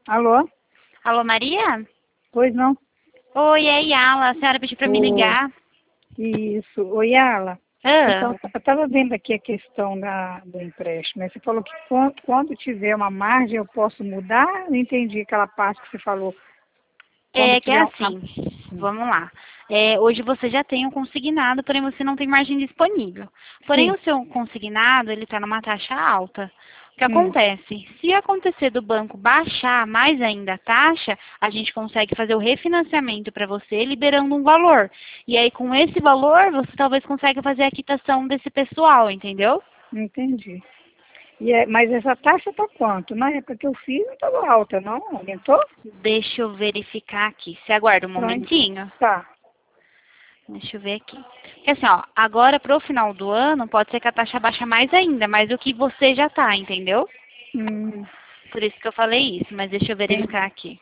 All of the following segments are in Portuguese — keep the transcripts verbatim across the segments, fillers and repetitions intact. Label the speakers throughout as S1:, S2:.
S1: Alô?
S2: Alô, Maria?
S1: Pois não?
S2: Oi, é Yala. A senhora pediu pra me
S1: Oi.
S2: ligar.
S1: Isso. Oi, Ala.
S2: Ah,
S1: Então, eu estava vendo aqui a questão da, do empréstimo, né? Você falou que quando, quando tiver uma margem eu posso mudar? Não entendi aquela parte que você falou. Quando
S2: é que é
S1: tiver uma...
S2: assim. Vamos lá. É, hoje você já tem um consignado, porém você não tem margem disponível. Porém,
S1: Sim.
S2: o seu consignado, ele está numa taxa alta. O que
S1: Hum,
S2: acontece? Se acontecer do banco baixar mais ainda a taxa, a gente consegue fazer o refinanciamento para você, liberando um valor. E aí, com esse valor, você talvez consiga fazer a quitação desse pessoal, entendeu?
S1: entendi. E é, mas essa taxa está quanto? Na época que eu fiz não estava alta, não? Aumentou?
S2: Deixa eu verificar aqui. Você aguarda um
S1: Então,
S2: momentinho?
S1: tá.
S2: Deixa eu ver aqui. Porque assim, ó, agora pro final do ano pode ser que a taxa baixa mais ainda, mas o que você já tá, entendeu?
S1: Hum,
S2: Por isso que eu falei isso, mas deixa eu verificar
S1: entendi.
S2: aqui.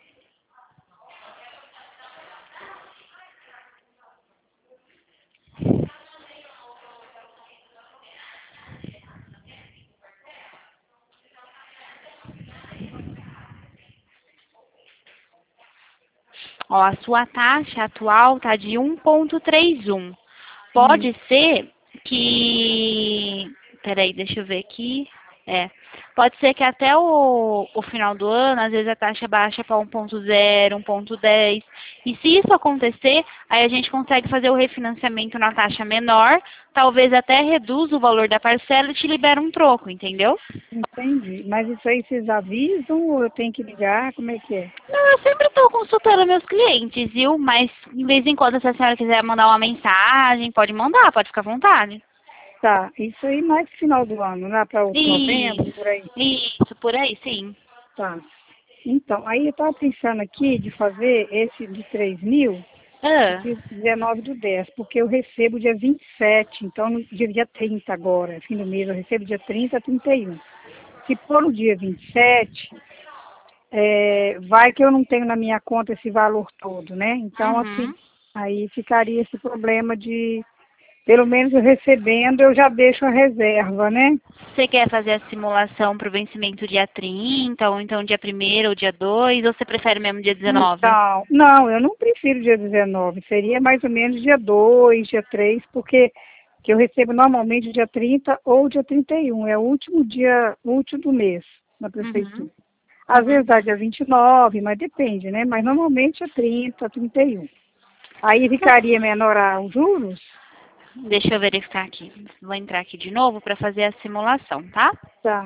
S2: Ó, a sua taxa atual tá de um vírgula trinta e um.
S1: Hum,
S2: Pode ser que. Peraí, deixa eu ver aqui. É. Pode ser que até o, o final do ano, às vezes a taxa baixa para um ponto zero, um ponto dez. E se isso acontecer, aí a gente consegue fazer o refinanciamento na taxa menor, talvez até reduz o valor da parcela e te libera um troco, entendeu?
S1: entendi. Mas isso aí vocês avisam ou eu tenho que ligar? Como é que é?
S2: Não, eu sempre estou consultando meus clientes, viu? Mas, de vez em quando, se a senhora quiser mandar uma mensagem, pode mandar, pode ficar à vontade.
S1: Tá, isso aí mais final do ano, lá para novembro,
S2: Isso,
S1: por aí.
S2: isso, por aí, sim.
S1: Tá. Então, aí eu estava pensando aqui de fazer esse de três mil, de
S2: Ah,
S1: dia dezenove do dez, porque eu recebo dia vinte e sete, então no dia, dia trinta agora, fim do mês, eu recebo dia trinta a trinta e um. Se for no dia vinte e sete, é, vai que eu não tenho na minha conta esse valor todo, né? Então, assim,
S2: uhum.
S1: aí ficaria esse problema de, pelo menos eu recebendo, eu já deixo a reserva, né?
S2: Você quer fazer a simulação para o vencimento dia trinta, ou então dia primeiro ou dia dois, ou você prefere mesmo dia dezenove?
S1: Então, não, eu não prefiro dia dezenove, seria mais ou menos dia dois, dia três, porque que eu recebo normalmente dia trinta ou dia trinta e um, é o último dia útil do mês na prefeitura.
S2: Uhum,
S1: Às
S2: uhum.
S1: vezes dá dia vinte e nove, mas depende, né? Mas normalmente é trinta, trinta e um. Aí ficaria menor a- os juros?
S2: Deixa eu verificar aqui. Vou entrar aqui de novo para fazer a simulação, tá?
S1: Tá.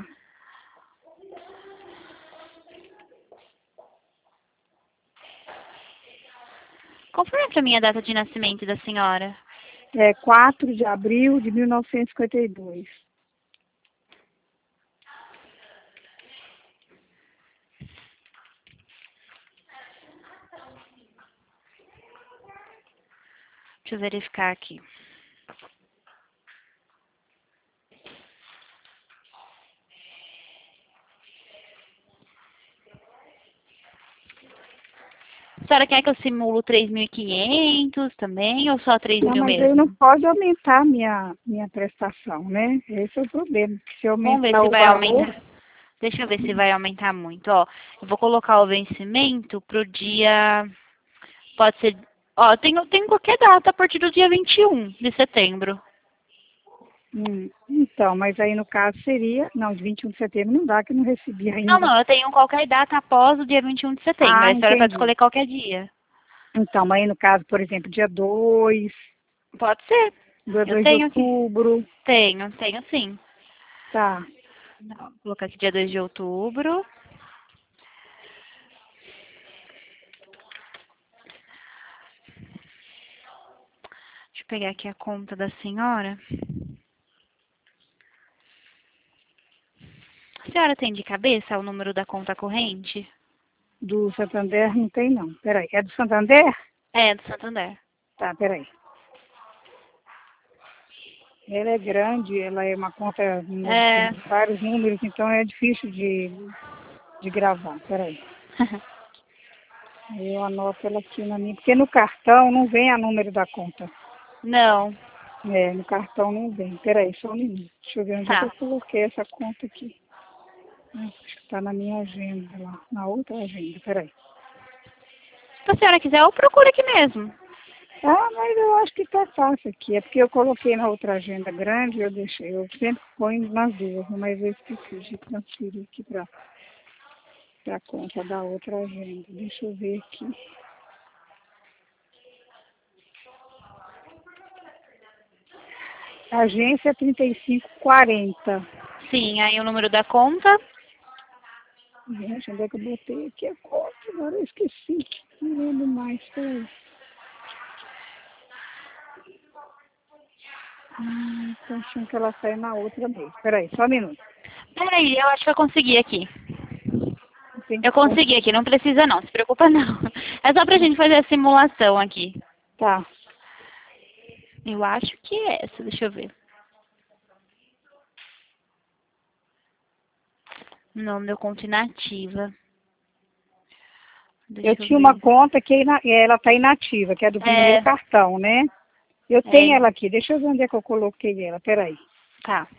S2: Confirma para mim a data de nascimento da senhora.
S1: É quatro de abril de mil novecentos e cinquenta e dois.
S2: Deixa eu verificar aqui. A senhora quer que eu simulo três mil e quinhentos também ou só três
S1: Não,
S2: mil
S1: mas aí não
S2: mesmo?
S1: pode aumentar minha, minha prestação, né? Esse é o problema. Se
S2: Vamos ver
S1: aumentar
S2: se
S1: o
S2: vai
S1: valor,
S2: aumentar. Deixa eu ver se vai aumentar muito. Ó, eu vou colocar o vencimento pro dia. Pode ser. Ó, eu tenho, tenho qualquer data a partir do dia vinte e um de setembro.
S1: hum, então, mas aí no caso seria, não, de vinte e um de setembro não dá, que eu não recebi
S2: Não,
S1: ainda.
S2: não, eu tenho qualquer data após o dia vinte e um de setembro.
S1: Ah,
S2: Aí a senhora pode
S1: entendi.
S2: escolher qualquer dia.
S1: Então, mas aí no caso, por exemplo, dia dois,
S2: Pode ser.
S1: dia
S2: Eu
S1: dois de
S2: tenho aqui.
S1: outubro,
S2: Tenho, tenho sim.
S1: tá.
S2: Não, vou colocar aqui dia dois de outubro. Deixa eu pegar aqui a conta da senhora. A senhora tem de cabeça o número da conta corrente?
S1: Do Santander não tem não. Peraí, é do Santander?
S2: É, do Santander.
S1: Tá, peraí. Ela é grande, ela é uma conta hum,
S2: É.
S1: com vários números, então é difícil de, de gravar. Peraí. Eu anoto ela aqui na minha, porque no cartão não vem a número da conta.
S2: Não.
S1: É, no cartão não vem. Peraí, só um minuto. Deixa eu ver onde é que eu
S2: Tá.
S1: coloquei essa conta aqui. Está na minha agenda lá, na outra agenda, peraí.
S2: Se a senhora quiser, eu procuro aqui mesmo.
S1: Ah, mas eu acho que está fácil aqui. É porque eu coloquei na outra agenda grande, eu deixei, eu sempre ponho nas duas, mas eu esqueci de transferir aqui para a conta da outra agenda. Deixa eu ver aqui. Agência trinta e cinco quarenta.
S2: Sim, aí o número da conta.
S1: Gente, onde é que eu botei aqui a conta? Agora eu esqueci. Não lembro mais, peraí. Hum, tô achando que ela saiu na outra vez. Peraí, só um minuto.
S2: Peraí, eu acho que eu consegui aqui.
S1: Tem
S2: Eu
S1: que pôr.
S2: consegui aqui, não precisa não, se preocupa não. É só pra gente fazer a simulação aqui.
S1: Tá.
S2: Eu acho que é essa, deixa eu ver. O nome da conta inativa.
S1: Eu
S2: Deixa eu
S1: tinha uma
S2: ver.
S1: conta que é ina- ela está inativa, que é do primeiro
S2: É,
S1: cartão, né? Eu tenho
S2: é,
S1: ela aqui. Deixa eu ver onde é que eu coloquei ela. Peraí.
S2: tá.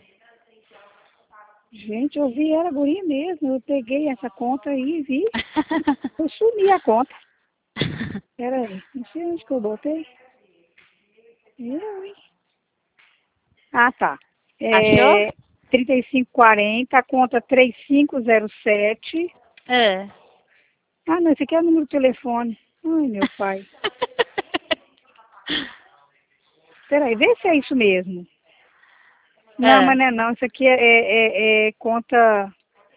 S1: Gente, eu vi ela guria mesmo. Eu peguei essa conta aí e vi. Eu sumi a conta. Peraí. Não sei onde que eu botei. Eu, hein? Ah, tá.
S2: Achou?
S1: É, trinta e cinco quarenta, a conta três cinco zero sete.
S2: É.
S1: Ah, não, esse aqui é o número do telefone. Ai, meu pai. Peraí, vê se é isso mesmo. Não,
S2: É.
S1: mas não é não. Isso aqui é, é, é- é conta...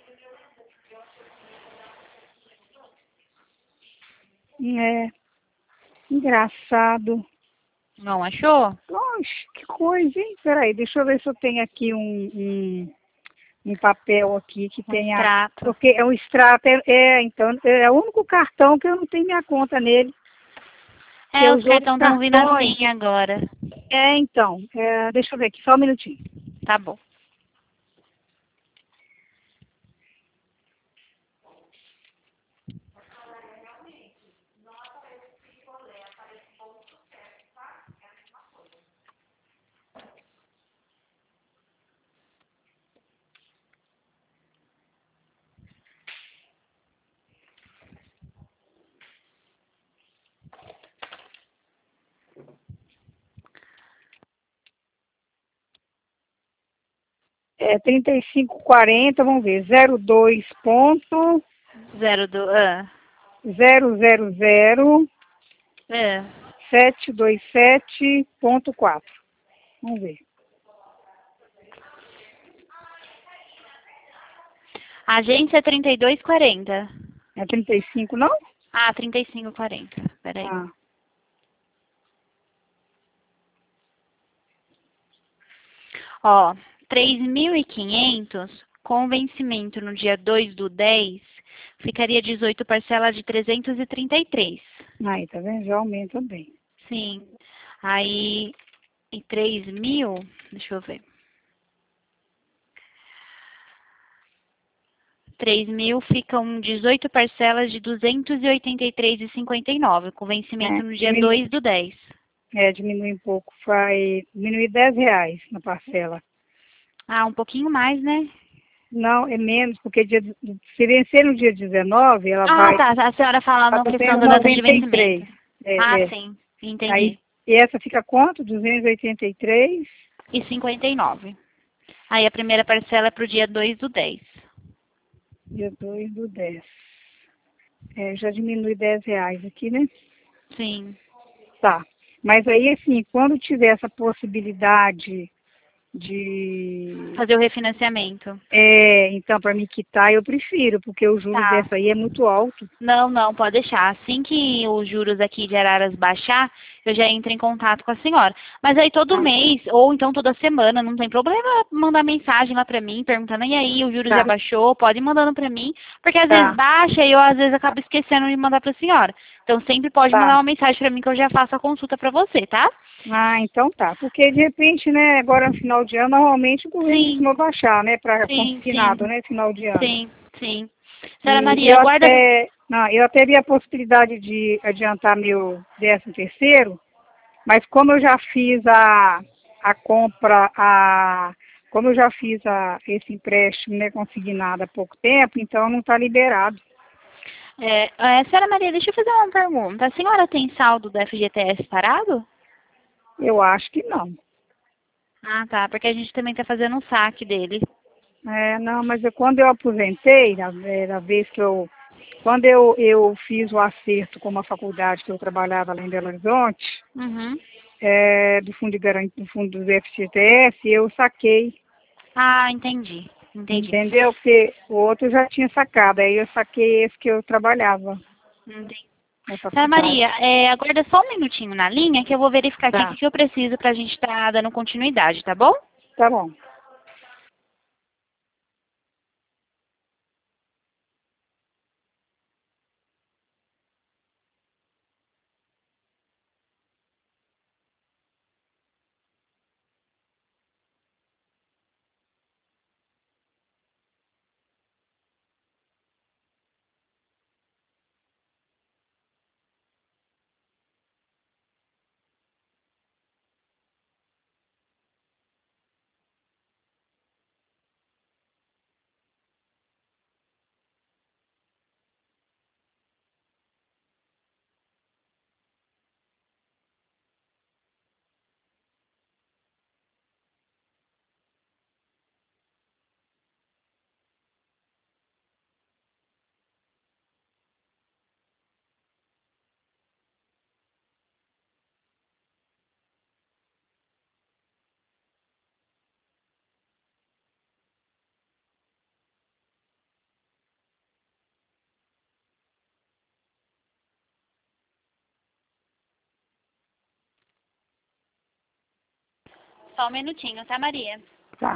S1: É, engraçado.
S2: Não achou?
S1: Oxe, que coisa, hein? Peraí, deixa eu ver se eu tenho aqui um, um, um papel aqui que
S2: Um
S1: tenha...
S2: extrato.
S1: Porque é um extrato, é, é, então, é o único cartão que eu não tenho minha conta nele. Porque
S2: É, os
S1: os outros
S2: cartões estão vindo
S1: cartões...
S2: assim agora.
S1: É, então, é, deixa eu ver aqui, só um minutinho.
S2: Tá bom.
S1: É trinta e cinco quarenta, vamos ver, zero dois ponto
S2: Zero do... Ah.
S1: zero zero zero
S2: É.
S1: sete dois sete ponto quatro. Vamos ver.
S2: Agência trinta e dois quarenta.
S1: É trinta e cinco, não?
S2: Ah, trinta e cinco quarenta. Peraí.
S1: Ah,
S2: Ó, três mil e quinhentos com vencimento no dia dois do dez, ficaria dezoito parcelas de trezentos e trinta e três.
S1: aí, tá vendo? Já aumenta bem.
S2: Sim. Aí, e três mil, deixa eu ver. três mil ficam dezoito parcelas de duzentos e oitenta e três e cinquenta e nove, com vencimento
S1: É,
S2: no dia
S1: diminui,
S2: dois do dez.
S1: é, diminui um pouco. Vai diminuir dez reais na parcela.
S2: Ah, um pouquinho mais, né?
S1: Não, é menos, porque dia, se vencer no dia dezenove, ela
S2: Ah,
S1: vai
S2: tá. A senhora fala
S1: tá
S2: na questão
S1: fazendo
S2: da data de
S1: noventa e
S2: vencimento.
S1: três. É,
S2: Ah,
S1: é.
S2: sim.
S1: Aí,
S2: Entendi.
S1: e essa fica quanto? duzentos e oitenta e três.
S2: E cinquenta e nove. Aí a primeira parcela é pro dia dois do dez.
S1: Dia dois do dez. É, já diminui dez reais aqui, né?
S2: Sim.
S1: Tá. Mas aí, assim, quando tiver essa possibilidade de...
S2: Fazer o refinanciamento.
S1: É, então, para me quitar, eu prefiro, porque o juros
S2: Tá.
S1: dessa aí é muito alto.
S2: Não, não, pode deixar. Assim que os juros aqui de Araras baixar, eu já entro em contato com a senhora. Mas aí todo
S1: Tá.
S2: mês, ou então toda semana, não tem problema mandar mensagem lá pra mim, perguntando, e aí, o juros já
S1: Tá,
S2: baixou? Pode ir mandando pra mim, porque às vezes
S1: tá,
S2: baixa e eu às vezes acabo esquecendo de mandar pra senhora. Então sempre pode
S1: tá.
S2: mandar uma mensagem pra mim que eu já faço a consulta pra você, tá?
S1: Ah, então tá. Porque, de repente, né, agora no final de ano, normalmente o governo
S2: Sim,
S1: costuma baixar, né, para
S2: sim, sim,
S1: consignado, né, final de ano.
S2: sim, sim. Senhora
S1: E
S2: Maria,
S1: eu
S2: guarda.
S1: até, não, eu até vi a possibilidade de adiantar meu décimo terceiro, mas como eu já fiz a, a compra, a como eu já fiz a, esse empréstimo, né, consignado há pouco tempo, então não está liberado.
S2: É, é, senhora Maria, deixa eu fazer uma pergunta. A senhora tem saldo do F G T S parado?
S1: Eu acho que não.
S2: Ah, tá, porque a gente também está fazendo um saque dele.
S1: É, não, mas eu, quando eu aposentei, na, é, na vez que eu, quando eu, eu fiz o acerto com uma faculdade que eu trabalhava lá em Belo Horizonte,
S2: Uhum.
S1: é, do fundo de garantia, do fundo do F G T S, eu saquei,
S2: Ah, entendi. Entendi.
S1: entendeu? Porque o outro eu já tinha sacado, aí eu saquei esse que eu trabalhava
S2: Entendi.
S1: na
S2: Senhora
S1: faculdade.
S2: Maria, é, aguarda só um minutinho na linha que eu vou verificar aqui o
S1: Tá,
S2: que que eu preciso para a gente estar dando continuidade, tá bom?
S1: tá bom.
S2: Só um minutinho, tá, Maria?
S1: Tá.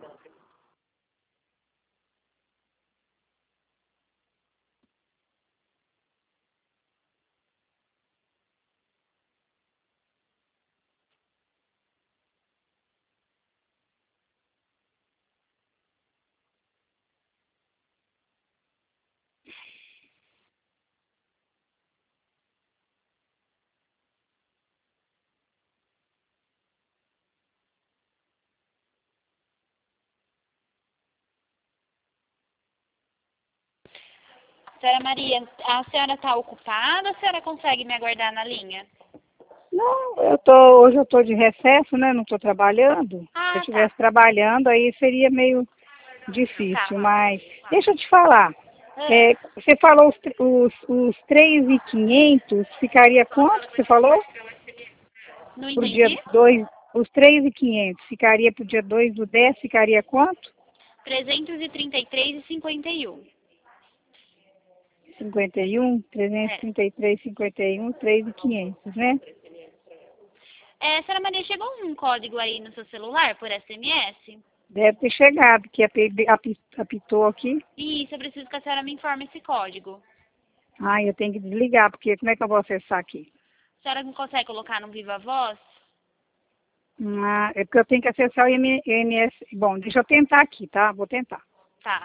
S2: Senhora Maria, a senhora está ocupada ou a senhora consegue me aguardar na linha?
S1: Não, eu tô, hoje eu estou de recesso, né? Não estou trabalhando. Se eu
S2: Ah, tá.
S1: estivesse trabalhando, aí seria meio
S2: Tá.
S1: difícil, mas deixa eu te falar.
S2: Ah,
S1: É, você falou os, tr- os, os três mil e quinhentos, ficaria quanto que você falou?
S2: não
S1: Para o dia
S2: entendi?
S1: dois, os três mil e quinhentos, ficaria para o dia dois do dez, ficaria quanto?
S2: trezentos e trinta e três e cinquenta e um.
S1: cinquenta e um, trezentos e
S2: É.
S1: trinta e três, cinquenta e um, três mil e quinhentos, né?
S2: É, senhora Maria, chegou um código aí no seu celular por S M S?
S1: Deve ter chegado, que api- api- apitou aqui.
S2: Isso, eu preciso que a senhora me informe esse código.
S1: Ah, eu tenho que desligar, porque como é que eu vou acessar aqui?
S2: A senhora não consegue colocar no Viva Voz?
S1: Ah, é porque eu tenho que acessar o I M S. Bom, deixa eu tentar aqui, tá? Vou tentar.
S2: Tá.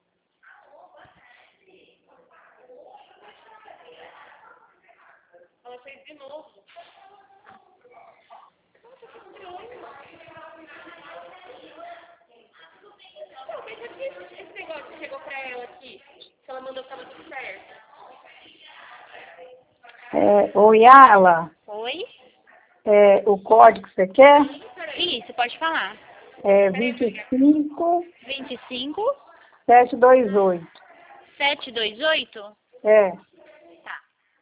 S1: É, oi, Ala,
S2: Oi?
S1: é, o código que você quer
S2: Isso, pode falar.
S1: é vinte e cinco,
S2: vinte e cinco,
S1: setecentos e vinte e oito.
S2: setecentos e vinte e oito?
S1: É,
S2: Tá.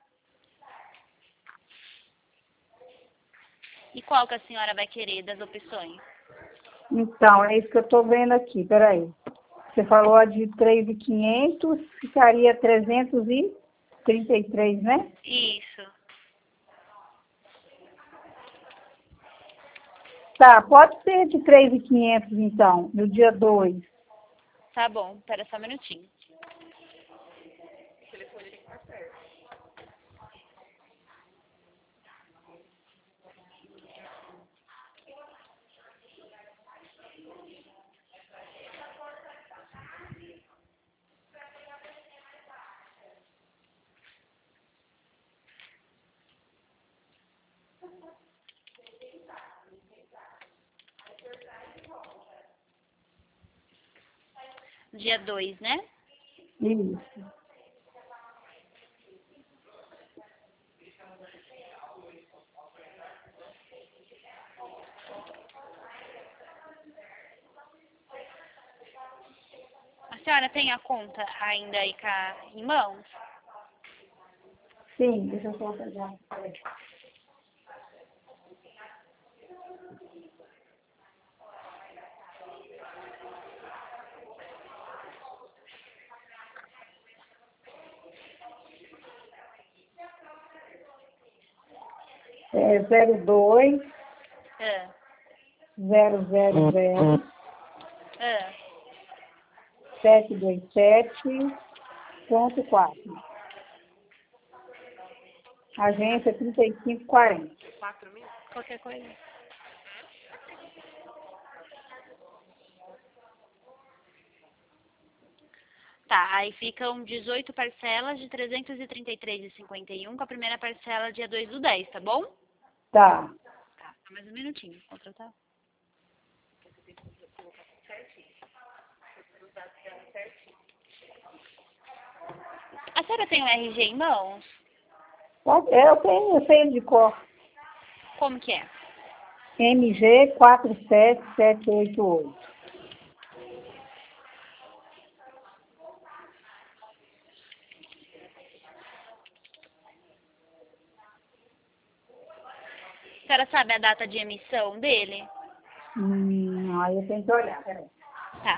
S2: E qual que a senhora vai querer das opções?
S1: então, é isso que eu estou vendo aqui, peraí. Você falou a de três mil e quinhentos, ficaria trezentos e trinta e três, né?
S2: Isso.
S1: Tá, pode ser de três mil e quinhentos então, no dia dois.
S2: Tá bom, espera só um minutinho. Dia dois, né?
S1: Isso.
S2: A senhora tem a conta ainda aí cá em mãos?
S1: Sim, deixa eu só pegar. É zero dois,
S2: Ah,
S1: zero zero zero,
S2: ah.
S1: sete dois sete, ponto quatro. Agência trinta e cinco quarenta.
S2: Qualquer coisa. Tá, aí ficam dezoito parcelas de trezentos e trinta e três reais e cinquenta e um com a primeira parcela dia dois do dez, tá bom?
S1: Tá.
S2: Tá, só mais um minutinho. Contratar. A senhora tem o R G em mãos?
S1: Pode- é, Eu tenho, eu tenho de cor.
S2: Como que é?
S1: M G quatro sete sete oito oito.
S2: A senhora sabe a data de emissão dele?
S1: Hum, aí eu tenho que olhar, peraí.
S2: Tá.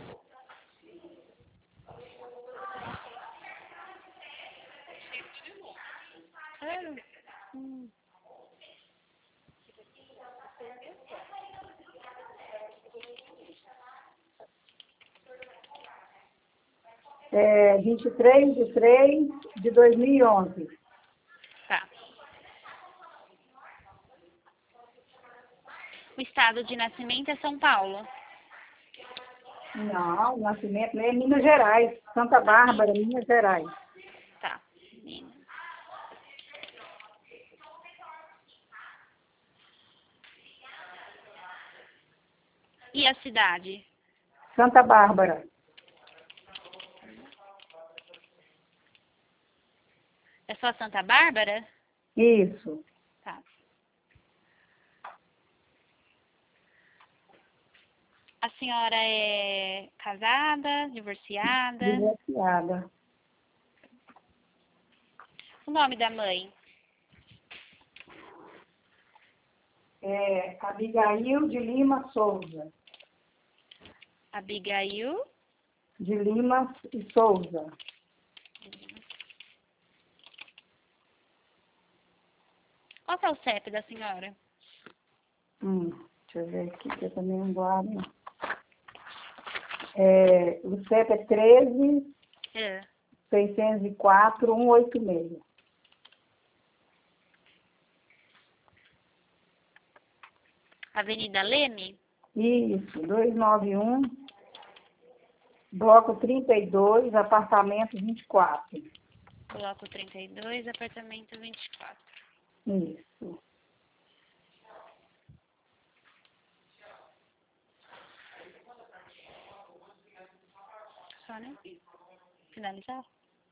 S2: Claro. Hum.
S1: É vinte e três de três de dois mil e onze.
S2: Tá. O estado de nascimento é São Paulo.
S1: Não, o nascimento é Minas Gerais, Santa Bárbara, Minas Gerais.
S2: Tá. Minas. E a cidade?
S1: Santa Bárbara.
S2: É só Santa Bárbara?
S1: Isso.
S2: Tá. A senhora é casada, divorciada?
S1: Divorciada.
S2: O nome da mãe?
S1: É Abigail de Lima Souza.
S2: Abigail?
S1: De Lima e Souza.
S2: Qual que é o C E P da senhora?
S1: Hum, deixa eu ver aqui, que eu também não guardo. É, o C E P é treze,
S2: É.
S1: seiscentos e quatro, cento e oitenta e seis.
S2: Avenida Leme?
S1: Isso, duzentos e noventa e um, bloco trinta e dois, apartamento vinte e quatro.
S2: Bloco trinta e dois, apartamento vinte e quatro.
S1: Isso.
S2: Só, né? Finalizar?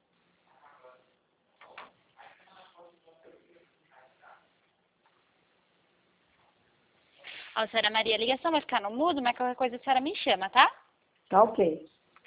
S2: Ó, senhora Maria, a ligação vai ficar no mudo, mas qualquer coisa a senhora me chama, tá?
S1: Tá ok.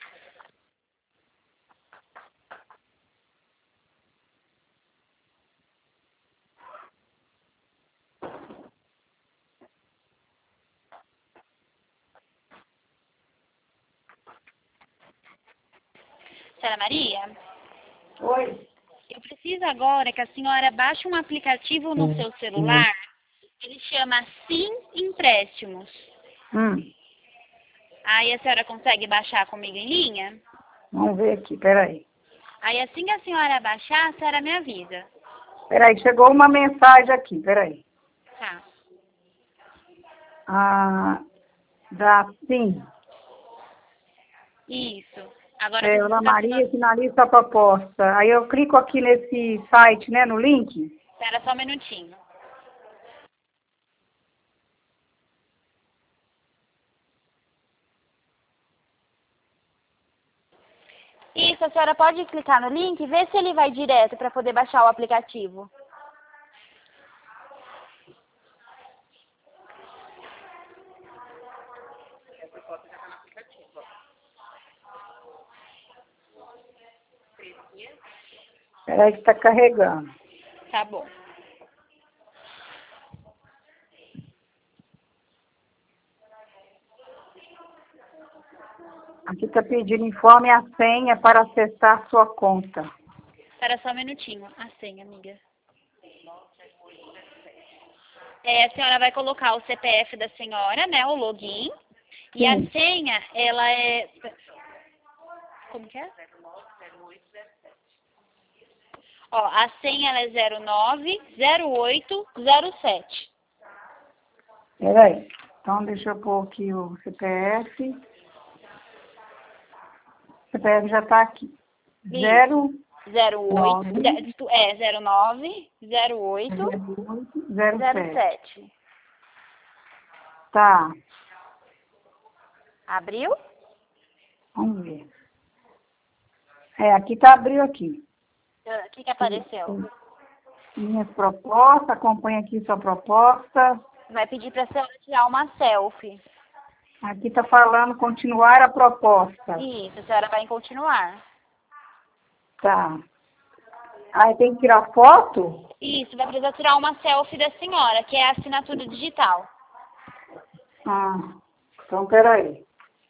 S2: Senhora Maria,
S1: Oi?
S2: eu preciso agora que a senhora baixe um aplicativo no seu celular. Ele chama Sim Empréstimos.
S1: Hum,
S2: Aí a senhora consegue baixar comigo em linha?
S1: vamos ver aqui, peraí.
S2: Aí assim que a senhora baixar, a senhora me avisa.
S1: Peraí, chegou uma mensagem aqui, peraí.
S2: Tá.
S1: Ah, dá sim.
S2: Isso. Agora eu
S1: É,
S2: preciso
S1: Ana
S2: que a senhora...
S1: Maria finaliza a proposta. Aí eu clico aqui nesse site, né, no link.
S2: Espera só um minutinho. Isso, a senhora pode clicar no link e ver se ele vai direto para poder baixar o aplicativo.
S1: Peraí que está carregando.
S2: Tá bom.
S1: Aqui está pedindo informe a senha para acessar sua conta.
S2: Espera só um minutinho. A senha, amiga. É, a senhora vai colocar o C P F da senhora, né? O login. E
S1: Sim.
S2: a senha, ela é... Como que é? Ó, a senha ela é zero nove zero oito zero sete.
S1: Peraí. Então, deixa eu pôr aqui o C P F. O C P F já está aqui. Zero
S2: zero oito,
S1: nove.
S2: é, zero nove zero oito
S1: zero
S2: zero
S1: sete.
S2: sete.
S1: Tá.
S2: Abriu?
S1: Vamos ver. É, aqui tá, abriu aqui.
S2: O que que apareceu?
S1: Minhas propostas, acompanha aqui sua proposta.
S2: Vai pedir para a senhora tirar uma selfie.
S1: Aqui tá falando continuar a proposta.
S2: Isso, a senhora vai em continuar.
S1: Tá. Aí tem que tirar foto?
S2: Isso, vai precisar tirar uma selfie da senhora, que é a assinatura digital.
S1: Ah, então peraí.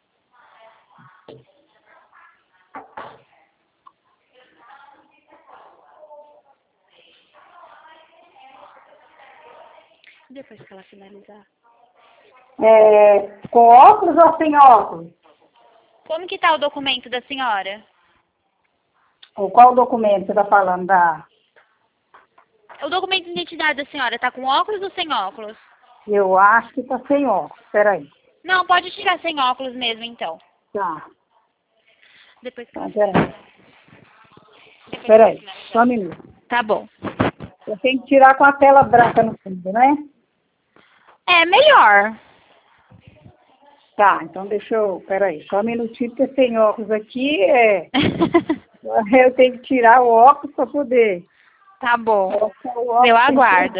S2: Depois que ela finalizar.
S1: É, com óculos ou sem óculos?
S2: Como que tá o documento da senhora?
S1: Ou qual documento você tá falando? Da...
S2: O documento de identidade da senhora tá com óculos ou sem óculos?
S1: Eu acho que tá sem óculos. Peraí.
S2: Não, pode tirar sem óculos mesmo, então.
S1: Tá.
S2: Depois que
S1: Então,
S2: ela
S1: peraí.
S2: Depois
S1: Peraí.
S2: que ela
S1: Só um
S2: finalizar.
S1: minuto.
S2: Tá bom.
S1: Eu tenho que tirar com a tela branca no fundo, né?
S2: É melhor.
S1: Tá, então deixa eu... Peraí, só um minutinho, porque sem óculos aqui é... Eu tenho que tirar o óculos para poder...
S2: Tá bom.
S1: colocar o óculos
S2: Eu
S1: sem
S2: aguardo.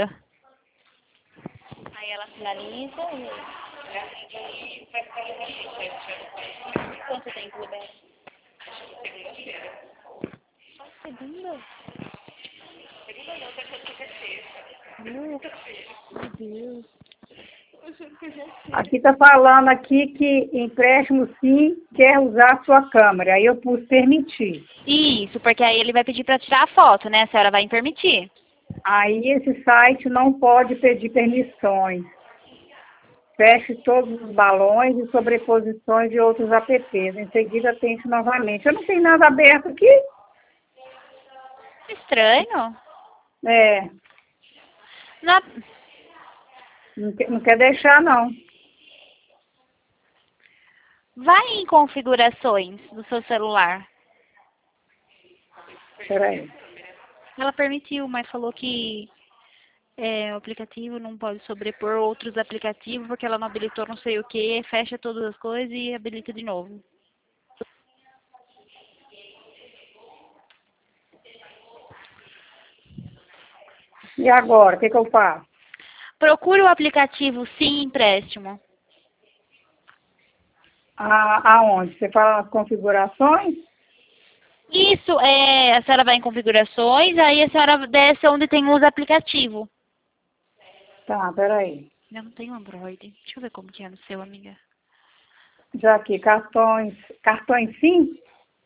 S2: Aí ela finaliza e... Quanto tempo libera? Só segunda? Meu Deus.
S1: Aqui tá falando aqui que empréstimo sim quer usar a sua câmera. Aí eu pus permitir.
S2: Isso, porque aí ele vai pedir para tirar a foto, né? A senhora vai me permitir.
S1: Aí esse site não pode pedir permissões. Feche todos os balões e sobreposições de outros apps. Em seguida tente novamente. Eu não tenho nada aberto aqui.
S2: Estranho.
S1: É,
S2: Na...
S1: não quer, não quer deixar não.
S2: Vai em configurações do seu celular.
S1: Peraí.
S2: Ela permitiu, mas falou que é, o aplicativo não pode sobrepor outros aplicativos porque ela não habilitou não sei o que, fecha todas as coisas e habilita de novo.
S1: E agora, o que que eu faço?
S2: Procure o aplicativo Sim Empréstimo.
S1: A, aonde? Você fala nas configurações?
S2: Isso, é, a senhora vai em configurações, aí a senhora desce onde tem os aplicativos.
S1: Tá, peraí.
S2: Eu não tenho Android. Deixa eu ver como que é no seu, amiga.
S1: Já aqui, cartões, cartões sim?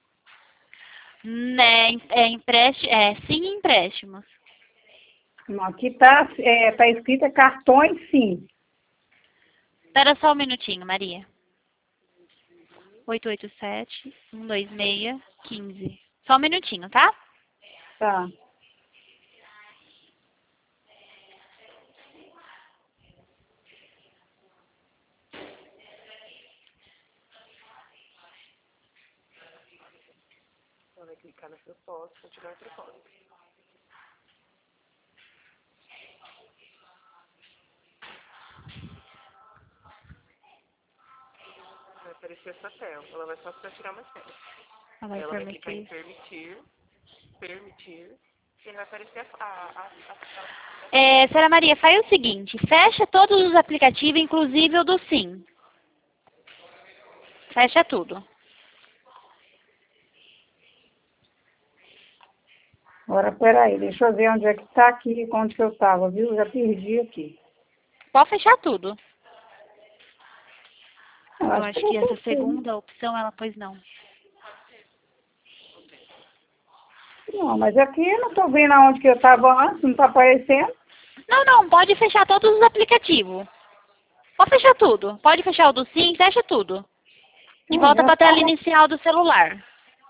S2: Né, é, empréstimo, é Sim Empréstimos.
S1: Não, aqui tá, é, tá escrito cartões sim.
S2: Espera só um minutinho, Maria. oito oito sete, um dois seis, um cinco. Só um minutinho, tá?
S1: Tá.
S3: Vai clicar na proposta, continuar a proposta. Vai aparecer essa tela. Ela vai só para tirar uma selfie.
S2: Ela vai
S3: Ela vai clicar em
S2: permitir.
S3: permitir, permitir, e vai aparecer a... a, a, a
S2: É, senhora Maria, faz o seguinte, fecha todos os aplicativos, inclusive o do Sim. Fecha tudo.
S1: Agora, peraí, deixa eu ver onde é que tá aqui, onde que eu tava, viu? Já perdi aqui.
S2: Pode fechar tudo.
S1: Eu
S2: Eu
S1: acho
S2: acho
S1: que
S2: que
S1: eu
S2: essa
S1: fechei.
S2: segunda opção, ela pôs não.
S1: Não, mas aqui eu não tô vendo aonde que eu tava antes, não tá aparecendo.
S2: Não, não, pode fechar todos os aplicativos. Pode fechar tudo. Pode fechar o do Sim, fecha tudo. E
S1: Hum,
S2: volta
S1: já
S2: para a tela
S1: tá.
S2: inicial do celular.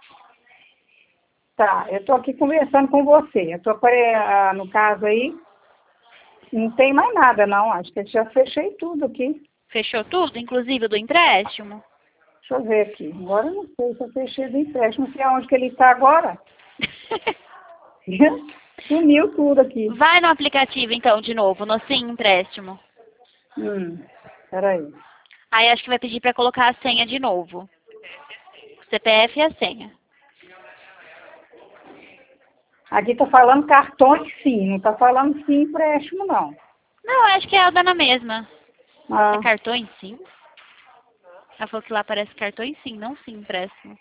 S1: Tá, eu tô aqui conversando com você. Eu tô, apare- ah, no caso aí, não tem mais nada, não. Acho que eu já fechei tudo aqui.
S2: Fechou tudo, inclusive o do empréstimo?
S1: Deixa eu ver aqui. Agora eu não sei se eu fechei do empréstimo, não sei aonde que ele está agora. Sumiu tudo aqui.
S2: Vai no aplicativo, então, de novo, no Sim Empréstimo.
S1: Hum, peraí.
S2: Aí acho que vai pedir para colocar a senha de novo. O C P F e a senha.
S1: Aqui tá falando cartões sim, não tá falando sim empréstimo, não.
S2: Não, acho que é na mesma.
S1: Ah,
S2: É cartões Sim? Ela falou que lá aparece cartões Sim, não Sim Empréstimo.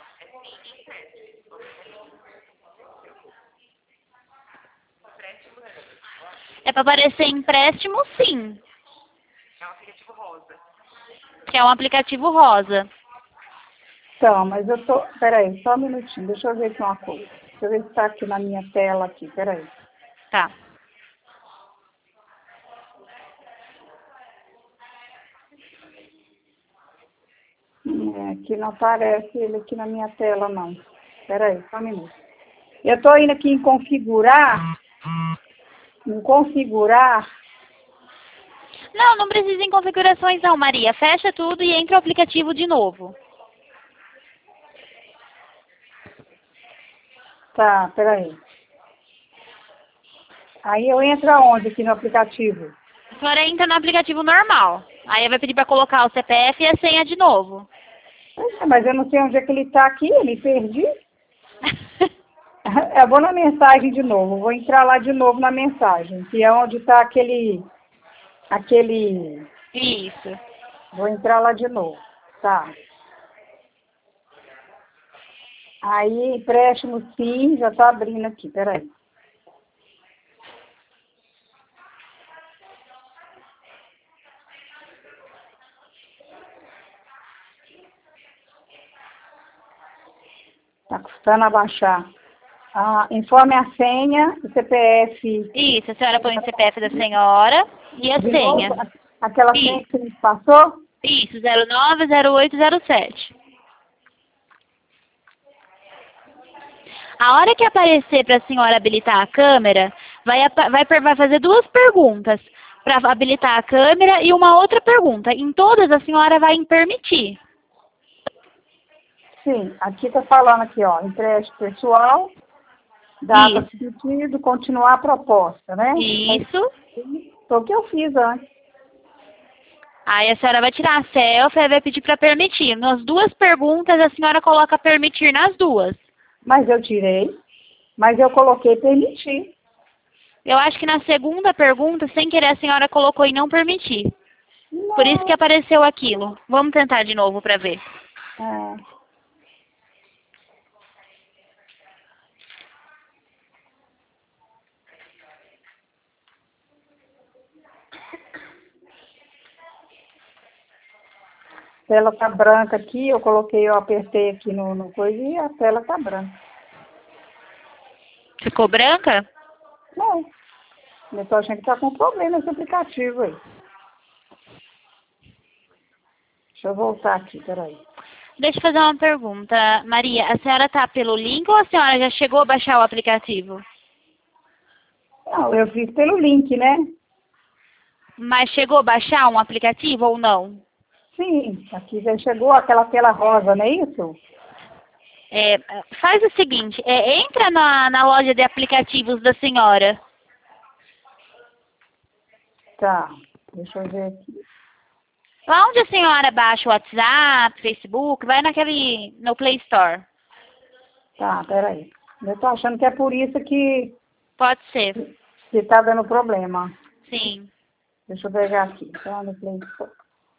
S2: É para aparecer empréstimo Sim,
S3: é um aplicativo rosa.
S2: que é um aplicativo rosa.
S1: então, mas eu tô... Peraí, só um minutinho, deixa eu ver aqui uma coisa. Deixa eu ver se tá aqui na minha tela aqui, peraí.
S2: Tá.
S1: Hum, aqui não aparece ele aqui na minha tela, não. Peraí, só um minuto. Eu tô indo aqui em configurar, em configurar.
S2: Não, não precisa em configurações não, Maria. Fecha tudo e entra o aplicativo de novo.
S1: Tá, peraí. Aí eu entro aonde aqui no aplicativo?
S2: A senhora entra no aplicativo normal. Aí vai pedir para colocar o C P F e a senha de novo.
S1: É, mas eu não sei onde é que ele está aqui, eu me perdi. Eu vou na mensagem de novo, vou entrar lá de novo na mensagem, que é onde está aquele, aquele,
S2: Isso.
S1: vou entrar lá de novo, tá. Aí, empréstimo sim, já está abrindo aqui, peraí. Tá custando abaixar. Ah, informe a senha, o C P F.
S2: Isso, a senhora põe o C P F da senhora e a
S1: De
S2: senha.
S1: novo, aquela senha
S2: Isso,
S1: que você me passou?
S2: isso, zero nove zero oito zero sete. A hora que aparecer para a senhora habilitar a câmera, vai, apa- vai, per- vai fazer duas perguntas para habilitar a câmera e uma outra pergunta. Em todas a senhora vai em permitir.
S1: Sim, aqui está falando aqui, ó, empréstimo pessoal, data
S2: Isso.
S1: do pedido, continuar a proposta, né?
S2: Isso.
S1: Foi o que eu fiz antes.
S2: Aí a senhora vai tirar a selfie e vai pedir para permitir. Nas duas perguntas, a senhora coloca permitir nas duas.
S1: Mas eu tirei, mas eu coloquei permitir.
S2: Eu acho que na segunda pergunta, sem querer, a senhora colocou em não permitir. Por isso que
S1: Não.
S2: apareceu aquilo. Vamos tentar de novo para ver.
S1: É. A tela tá branca aqui, eu coloquei, eu apertei aqui no, no coisa e a tela tá branca.
S2: Ficou branca?
S1: Não, eu tô achando que tá com problema esse aplicativo aí. Deixa eu voltar aqui, peraí.
S2: Deixa eu fazer uma pergunta. Maria, a senhora tá pelo link ou a senhora já chegou a baixar o aplicativo?
S1: Não, eu fiz pelo link, né?
S2: Mas chegou a baixar um aplicativo ou não?
S1: Sim, aqui já chegou aquela tela rosa, não é isso?
S2: É, faz o seguinte, é, entra na, na loja de aplicativos da senhora.
S1: Tá, deixa eu ver aqui.
S2: Lá onde a senhora baixa o WhatsApp, Facebook, vai naquele, no Play Store.
S1: Tá, peraí. Eu tô achando que é por isso que,
S2: Pode ser.
S1: que tá dando problema.
S2: Sim.
S1: Deixa eu pegar aqui. Então, no Play Store.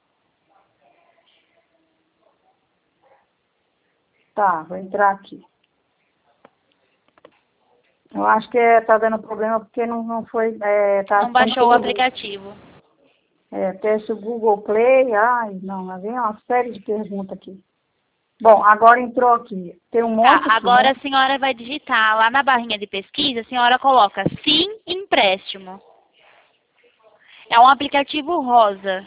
S1: Tá, vou entrar aqui. Eu acho que é, tá dando problema porque não, não foi... É, tá
S2: Não baixou o aplicativo.
S1: É, teste o Google Play. Ai, não, lá vem uma série de perguntas aqui. Bom, agora entrou aqui. Tem um monte
S2: Tá,
S1: aqui,
S2: agora
S1: né?
S2: a senhora vai digitar lá na barrinha de pesquisa, a senhora coloca Sim Empréstimo. É um aplicativo rosa.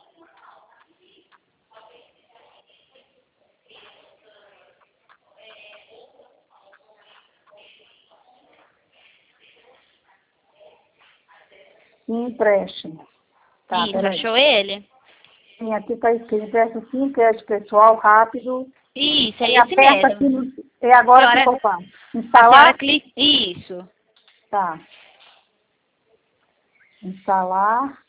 S1: Empréstimo. Tá,
S2: Isso,
S1: peraí.
S2: achou ele?
S1: Sim, aqui está escrito, empréstimo sim, crédito pessoal, rápido.
S2: Isso, é
S1: Aí
S2: esse
S1: aperta aqui
S2: mesmo.
S1: no... É agora
S2: Senhora,
S1: que eu faço.
S2: a senhora
S1: Instalar?
S2: clica... Isso.
S1: Tá. Instalar.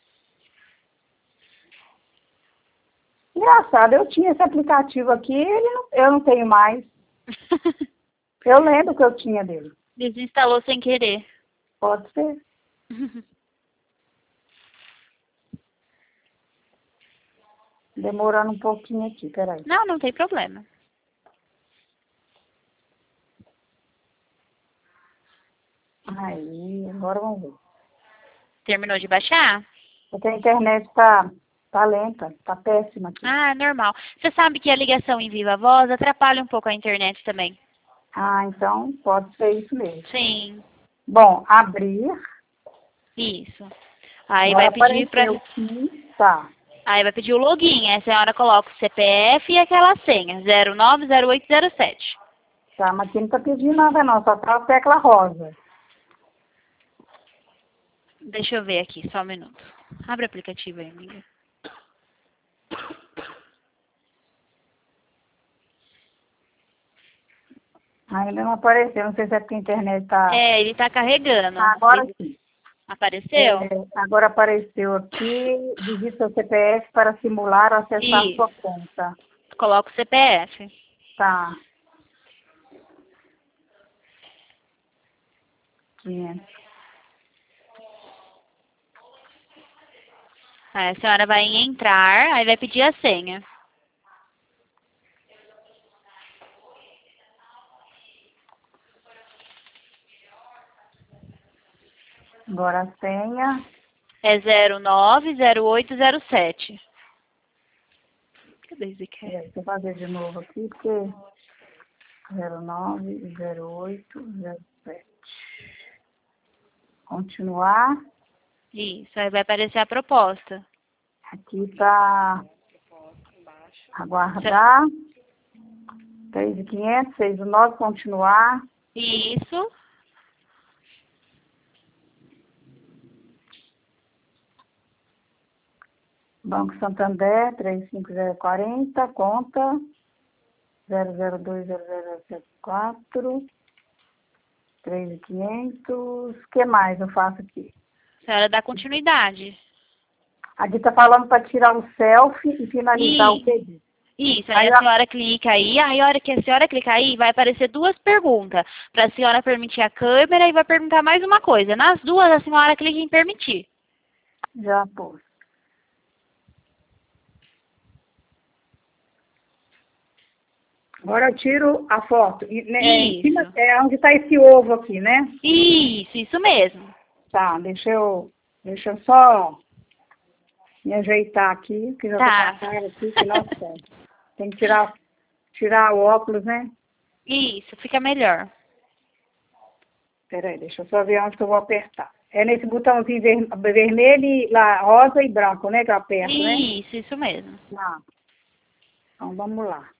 S1: Engraçado, eu tinha esse aplicativo aqui, ele não, eu não tenho mais. Eu lembro que eu tinha dele.
S2: Desinstalou sem querer.
S1: Pode ser. Demorando um pouquinho aqui, peraí.
S2: Não, não tem problema.
S1: Aí, agora vamos ver.
S2: Terminou de baixar?
S1: Porque a internet tá, tá lenta, tá péssima aqui.
S2: Ah, normal. Você sabe que a ligação em viva voz atrapalha um pouco a internet também.
S1: Ah, então pode ser isso mesmo.
S2: Sim,
S1: Bom, abrir.
S2: isso. Aí
S1: Agora
S2: vai pedir pra...
S1: apareceu aqui, tá.
S2: Aí vai pedir o login. Aí a senhora coloca o C P F e aquela senha. zero nove zero oito zero sete.
S1: Tá, mas aqui não tá pedindo nada não, só tá a tecla rosa.
S2: Deixa eu ver aqui, só um minuto. Abre o aplicativo aí, amiga.
S1: Ainda não apareceu, não sei se é porque a internet tá...
S2: É, ele tá carregando.
S1: Ah, agora
S2: Ele-
S1: sim.
S2: Apareceu?
S1: É, agora apareceu aqui, digita o C P F para simular ou acessar
S2: Isso.
S1: sua conta.
S2: Coloca o C P F.
S1: Tá. quinhentos.
S2: Aí a senhora vai em entrar, aí vai pedir a senha.
S1: Agora a senha.
S2: É zero nove zero oito zero sete. Cadê esse aqui?
S1: Peraí, deixa eu fazer de novo aqui, porque... zero nove zero oito zero sete. Continuar.
S2: Isso, aí vai aparecer a proposta.
S1: Aqui tá aguardar. três mil e quinhentos, seis mil e nove, continuar.
S2: Isso.
S1: Banco Santander, três cinco zero quatro zero, conta zero zero dois zero zero sete quatro, três mil e quinhentos. O que mais eu faço aqui?
S2: A senhora dá continuidade.
S1: Aqui está falando para tirar o selfie e finalizar o
S2: E
S1: pedido.
S2: Isso, aí
S1: Aí,
S2: a
S1: ó,
S2: senhora clica aí, aí a hora que a senhora clicar aí, vai aparecer duas perguntas. Para a senhora permitir a câmera e vai perguntar mais uma coisa. Nas duas, a senhora clica em permitir.
S1: já pôs. Agora eu tiro a foto. E, né, é, em cima,
S2: Isso.
S1: é onde está esse ovo aqui, né?
S2: Isso, isso mesmo.
S1: Tá, deixa eu, deixa eu só me ajeitar aqui, que já tô com
S2: Tá.
S1: a cara aqui, que nossa, tem que tirar, tirar o óculos, né?
S2: Isso, fica melhor.
S1: Peraí, deixa eu só ver onde que eu vou apertar. É nesse botãozinho ver, vermelho, e lá, rosa e branco, né, que eu aperto, né?
S2: Isso, isso mesmo.
S1: Não. Então, vamos lá.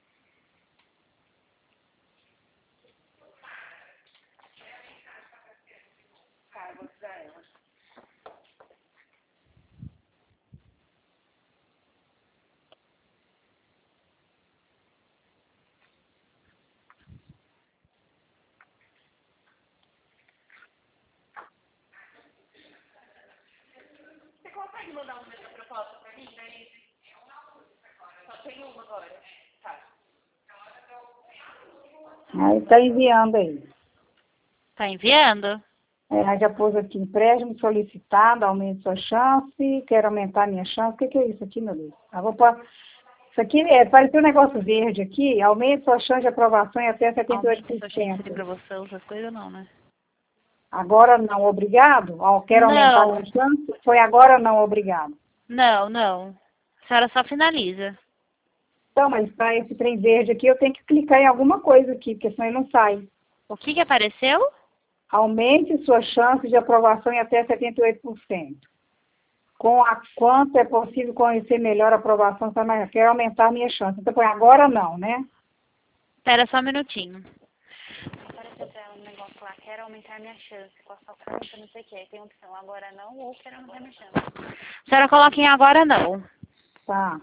S3: Você consegue mandar uma outra proposta pra mim, Denise? Só tem uma agora. Tá.
S1: Aí tá enviando aí.
S2: Tá enviando?
S1: É, aí já pôs aqui, empréstimo solicitado, aumente sua chance, quero aumentar minha chance. O que, que é isso aqui, meu Deus? Eu vou pôr... Isso aqui é, pareceu um negócio verde aqui, aumente sua chance de aprovação em até setenta e oito por
S2: Aumenta sua chance de
S1: cento.
S2: aprovação, essas coisas não, né?
S1: Agora não, obrigado? Ó, quero aumentar
S2: Não.
S1: minha chance? Foi agora não, obrigado.
S2: Não, não. A senhora só finaliza.
S1: Então, mas para esse trem verde aqui, eu tenho que clicar em alguma coisa aqui, porque senão ele não sai.
S2: O que que apareceu?
S1: Aumente sua chance de aprovação em até setenta e oito por cento. Com a quanto é possível conhecer melhor a aprovação, tá, mas eu quero aumentar minha chance. Então, põe agora não, né?
S2: Espera só um minutinho. Apareceu pra ela um negócio lá, quero aumentar minha chance, com a sua conta, não sei o que. Tem opção agora não ou quero aumentar minha chance. A senhora coloca em agora não.
S1: Tá.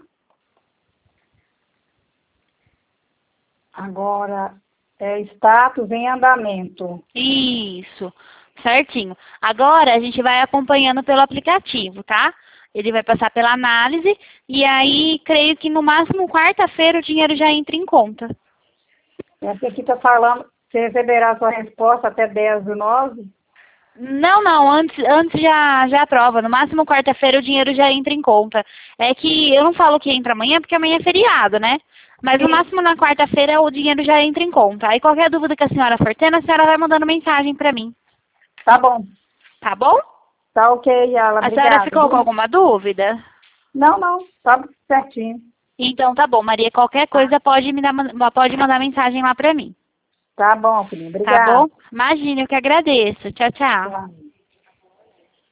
S1: Agora, é status em andamento.
S2: Isso, certinho. Agora a gente vai acompanhando pelo aplicativo, tá? Ele vai passar pela análise e aí creio que no máximo quarta-feira o dinheiro já entra em conta.
S1: Essa aqui está falando, você receberá sua resposta até dez do nove?
S2: Não, não, antes, antes já, já aprova. No máximo quarta-feira o dinheiro já entra em conta. É que eu não falo que entra amanhã porque amanhã é feriado, né? Mas no
S1: Sim.
S2: máximo na quarta-feira o dinheiro já entra em conta. Aí qualquer dúvida que a senhora for tendo, a senhora vai mandando mensagem pra mim.
S1: Tá bom.
S2: Tá bom?
S1: Tá ok, Yala.
S2: A senhora
S1: Obrigada.
S2: ficou com alguma dúvida?
S1: Não, não. Tá certinho.
S2: Então tá bom, Maria. Qualquer coisa pode me dar, pode mandar mensagem lá pra mim.
S1: Tá bom, filhinha.
S2: Tá
S1: Obrigada.
S2: bom? Imagina, eu que agradeço. Tchau, tchau.
S1: Tá.